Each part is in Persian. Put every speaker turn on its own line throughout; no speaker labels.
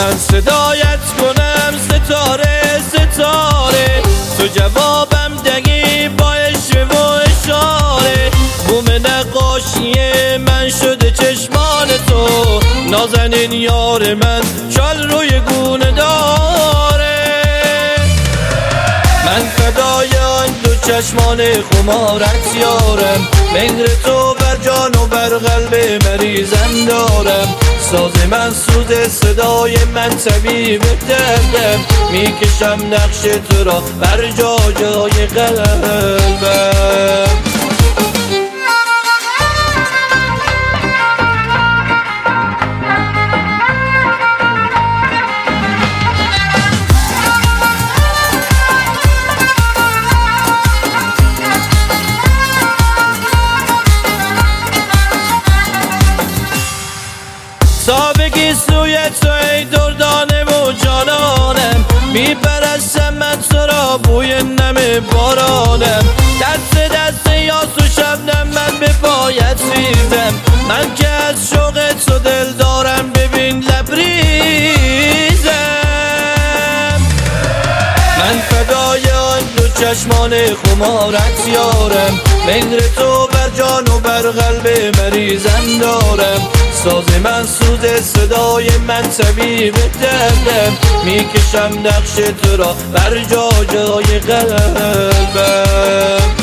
من صدایت کنم ستاره ستاره، تو جوابم دهی با عشق و اشاره. بوم نقاشی من شده چشمان تو، نازنین یار من شال روی گونه داره. من فدای آن دو چشمان خمارت یارم، مهر تو بر جان و بر قلب مریضم دارم. ساز من سوز صدای من طبیب دردم، میکشم نقش تو را بر جای قلبم. سابقی سوی تو ای دردانه و جانانم، میپرستم من تو را بوی نم بارانم. دست دست یاس و شبنم من به پایت ریزم، من که از شوق تو دل دارم ببین لبریزم. من فدای آن دو چشمان خمارت یارم، مهر تو بر جان و بر قلب مریضم دارم. ساز من سوز صدای من طبیب دردم، میکشم نقش تو را بر جای قلبم.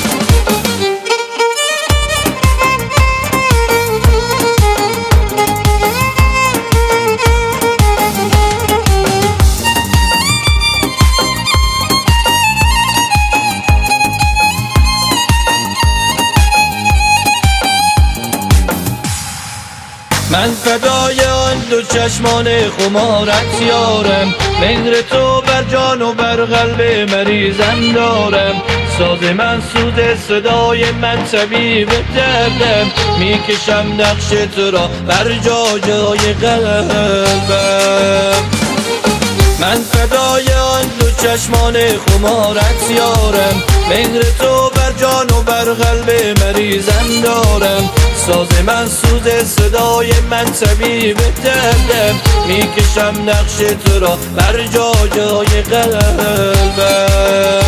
من فدای آن دو چشمان خمارت یارم، مهر تو بر جان و بر قلب مریضم دارم. ساز من سوز صدای من طبیب دردم، میکشم نقش تو را بر جای قلبم. من فدای آن دو چشمان خمارت یارم، مهر تو بر جان و بر قلب مریضم دارم. ساز من سوز صدای من طبیب دردم، میکشم نقش تو را بر جای قلبم.